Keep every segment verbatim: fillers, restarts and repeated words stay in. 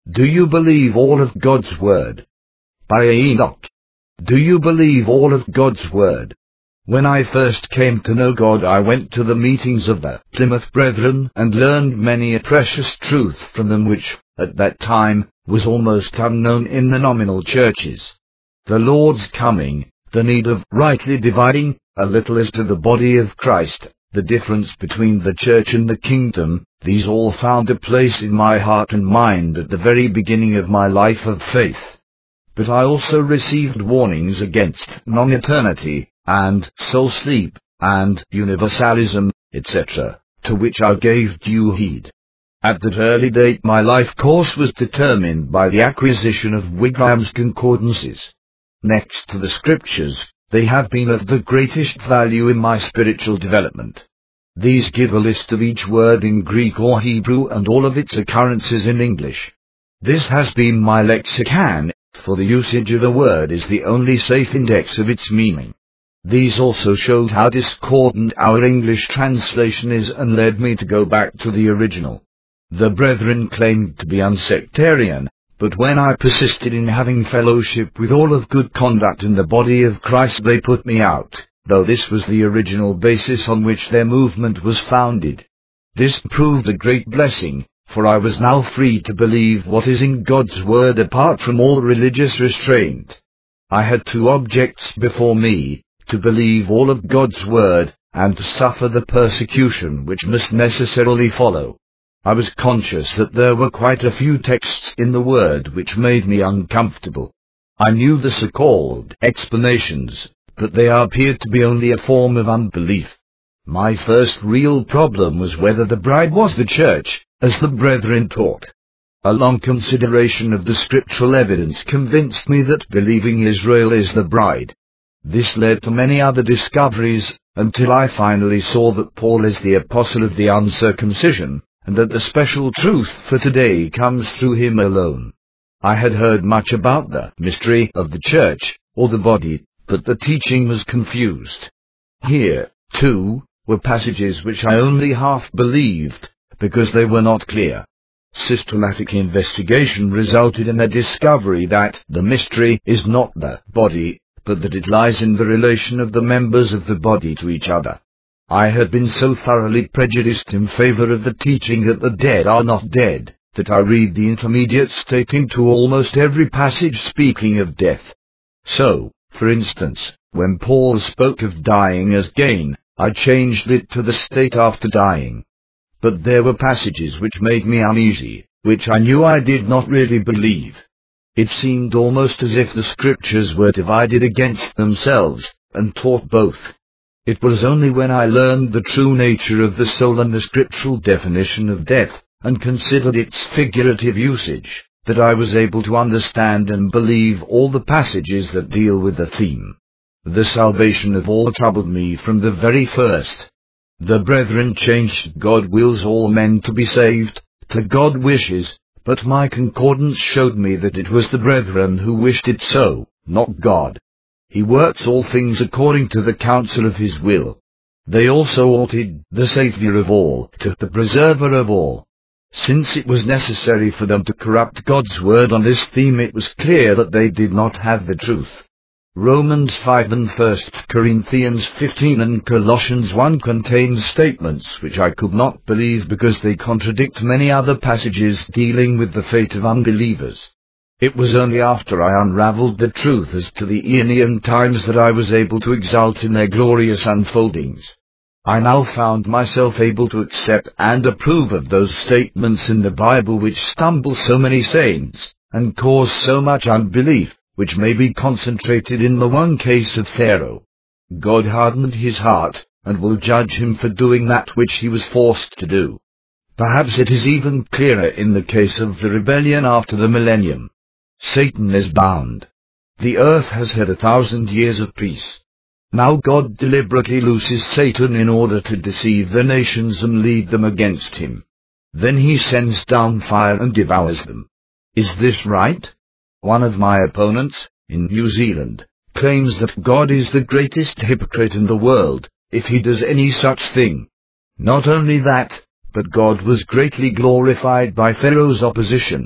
Do you believe all of God's Word? By Enoch. Do you believe all of God's Word? When I first came to know God, I went to the meetings of the Plymouth Brethren and learned many a precious truth from them which, at that time, was almost unknown in the nominal churches. The Lord's coming, the need of rightly dividing, a little as to the body of Christ, the difference between the church and the kingdom, these all found a place in my heart and mind at the very beginning of my life of faith. But I also received warnings against non-eternity, and soul sleep, and universalism, et cetera, to which I gave due heed. At that early date my life course was determined by the acquisition of Wigham's concordances. Next to the Scriptures, they have been of the greatest value in my spiritual development. These give a list of each word in Greek or Hebrew and all of its occurrences in English. This has been my lexicon, for the usage of a word is the only safe index of its meaning. These also showed how discordant our English translation is and led me to go back to the original. The brethren claimed to be unsectarian, but when I persisted in having fellowship with all of good conduct in the body of Christ, they put me out, though this was the original basis on which their movement was founded. This proved a great blessing, for I was now free to believe what is in God's Word apart from all religious restraint. I had two objects before me, to believe all of God's Word, and to suffer the persecution which must necessarily follow. I was conscious that there were quite a few texts in the Word which made me uncomfortable. I knew the so-called explanations, but they appeared to be only a form of unbelief. My first real problem was whether the bride was the church, as the brethren taught. A long consideration of the scriptural evidence convinced me that believing Israel is the bride. This led to many other discoveries, until I finally saw that Paul is the apostle of the uncircumcision, and that the special truth for today comes through him alone. I had heard much about the mystery of the church, or the body, but the teaching was confused. Here, too, were passages which I only half believed, because they were not clear. Systematic investigation resulted in a discovery that the mystery is not the body, but that it lies in the relation of the members of the body to each other. I had been so thoroughly prejudiced in favor of the teaching that the dead are not dead, that I read the intermediate state into almost every passage speaking of death. So, for instance, when Paul spoke of dying as gain, I changed it to the state after dying. But there were passages which made me uneasy, which I knew I did not really believe. It seemed almost as if the Scriptures were divided against themselves, and taught both. It was only when I learned the true nature of the soul and the scriptural definition of death, and considered its figurative usage, that I was able to understand and believe all the passages that deal with the theme. The salvation of all troubled me from the very first. The brethren changed God wills all men to be saved, to God wishes, but my concordance showed me that it was the brethren who wished it so, not God. He works all things according to the counsel of his will. They also altered the Saviour of all to the Preserver of all. Since it was necessary for them to corrupt God's word on this theme, it was clear that they did not have the truth. Romans five and First Corinthians fifteen and Colossians one contain statements which I could not believe because they contradict many other passages dealing with the fate of unbelievers. It was only after I unraveled the truth as to the Aeonian times that I was able to exult in their glorious unfoldings. I now found myself able to accept and approve of those statements in the Bible which stumble so many saints, and cause so much unbelief, which may be concentrated in the one case of Pharaoh. God hardened his heart, and will judge him for doing that which he was forced to do. Perhaps it is even clearer in the case of the rebellion after the millennium. Satan is bound. The earth has had a thousand years of peace. Now God deliberately looses Satan in order to deceive the nations and lead them against him. Then he sends down fire and devours them. Is this right? One of my opponents, in New Zealand, claims that God is the greatest hypocrite in the world, if he does any such thing. Not only that, but God was greatly glorified by Pharaoh's opposition.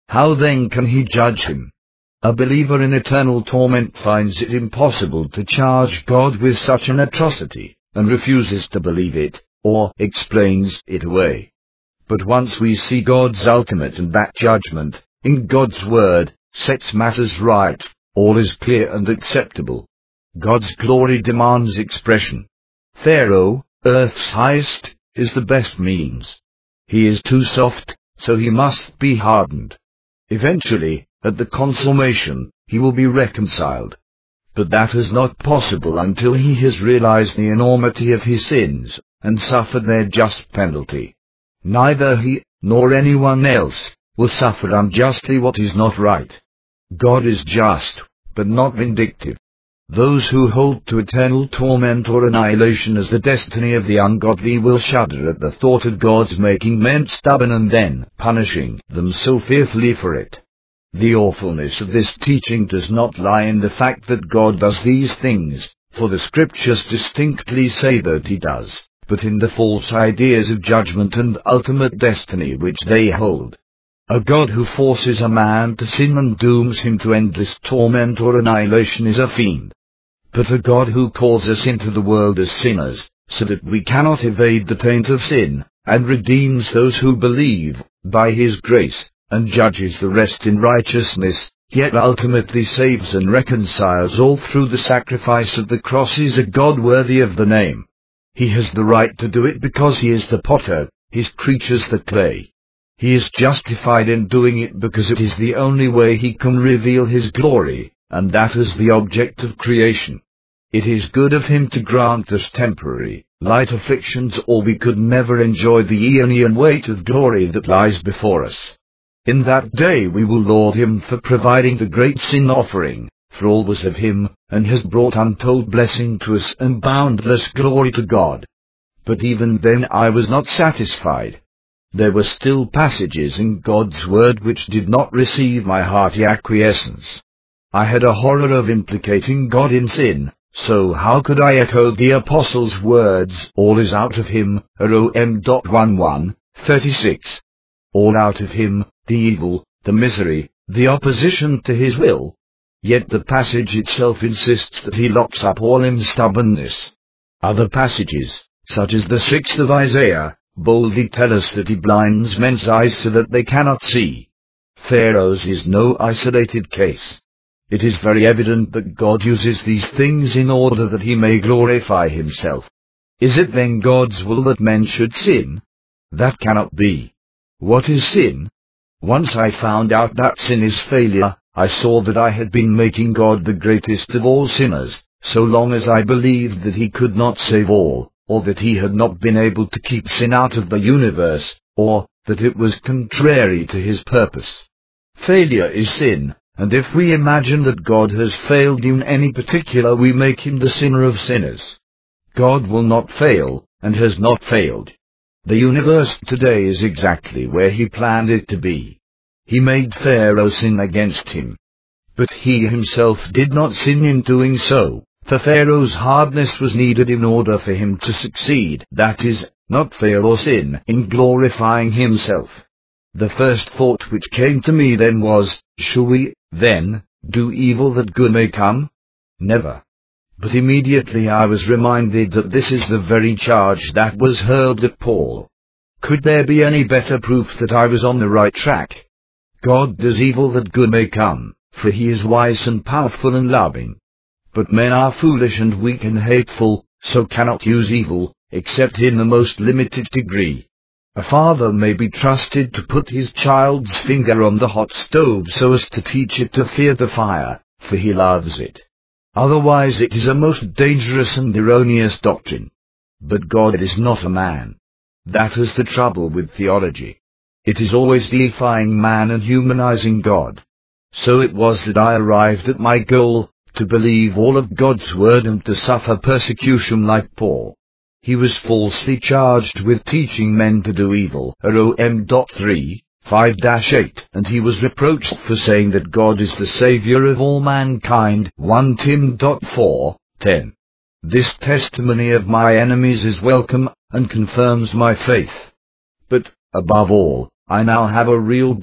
How then can he judge him? A believer in eternal torment finds it impossible to charge God with such an atrocity, and refuses to believe it, or explains it away. But once we see God's ultimate and that judgment, in God's word, sets matters right, all is clear and acceptable. God's glory demands expression. Pharaoh, earth's highest, is the best means. He is too soft, so he must be hardened. Eventually, at the consummation, he will be reconciled. But that is not possible until he has realized the enormity of his sins, and suffered their just penalty. Neither he, nor anyone else, will suffer unjustly what is not right. God is just, but not vindictive. Those who hold to eternal torment or annihilation as the destiny of the ungodly will shudder at the thought of God's making men stubborn and then punishing them so fearfully for it. The awfulness of this teaching does not lie in the fact that God does these things, for the Scriptures distinctly say that he does, but in the false ideas of judgment and ultimate destiny which they hold. A God who forces a man to sin and dooms him to endless torment or annihilation is a fiend. But a God who calls us into the world as sinners, so that we cannot evade the taint of sin, and redeems those who believe, by his grace, and judges the rest in righteousness, yet ultimately saves and reconciles all through the sacrifice of the cross, is a God worthy of the name. He has the right to do it because he is the potter, his creatures the clay. He is justified in doing it because it is the only way he can reveal his glory, and that is the object of creation. It is good of him to grant us temporary, light afflictions, or we could never enjoy the aeonian weight of glory that lies before us. In that day we will laud him for providing the great sin offering, for all was of him, and has brought untold blessing to us and boundless glory to God. But even then I was not satisfied. There were still passages in God's word which did not receive my hearty acquiescence. I had a horror of implicating God in sin, so how could I echo the Apostle's words, all is out of him, Rom eleven thirty-six. All out of him, the evil, the misery, the opposition to his will. Yet the passage itself insists that he locks up all in stubbornness. Other passages, such as the sixth of Isaiah, boldly tell us that he blinds men's eyes so that they cannot see. Pharaoh's is no isolated case. It is very evident that God uses these things in order that he may glorify himself. Is it then God's will that men should sin? That cannot be. What is sin? Once I found out that sin is failure, I saw that I had been making God the greatest of all sinners, so long as I believed that he could not save all, or that he had not been able to keep sin out of the universe, or that it was contrary to his purpose. Failure is sin, and if we imagine that God has failed in any particular, we make him the sinner of sinners. God will not fail, and has not failed. The universe today is exactly where he planned it to be. He made Pharaoh sin against him. But he himself did not sin in doing so, for Pharaoh's hardness was needed in order for him to succeed, that is, not fail or sin, in glorifying himself. The first thought which came to me then was, shall we, then, do evil that good may come? Never. But immediately I was reminded that this is the very charge that was hurled at Paul. Could there be any better proof that I was on the right track? God does evil that good may come, for he is wise and powerful and loving. But men are foolish and weak and hateful, so cannot use evil, except in the most limited degree. A father may be trusted to put his child's finger on the hot stove so as to teach it to fear the fire, for he loves it. Otherwise it is a most dangerous and erroneous doctrine. But God is not a man. That is the trouble with theology. It is always deifying man and humanizing God. So it was that I arrived at my goal, to believe all of God's word and to suffer persecution like Paul. He was falsely charged with teaching men to do evil, Rom three, five eight, and he was reproached for saying that God is the Saviour of all mankind, First Timothy four, ten. This testimony of my enemies is welcome, and confirms my faith. But, above all, I now have a real God,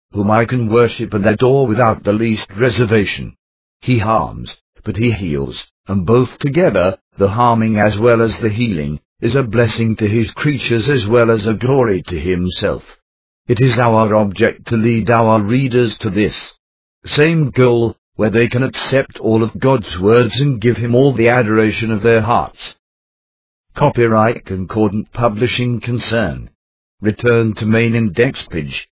whom I can worship and adore without the least reservation. He harms, but he heals, and both together, the harming as well as the healing, is a blessing to his creatures as well as a glory to himself. It is our object to lead our readers to this same goal, where they can accept all of God's words and give him all the adoration of their hearts. Copyright Concordant Publishing Concern. Return to main index page.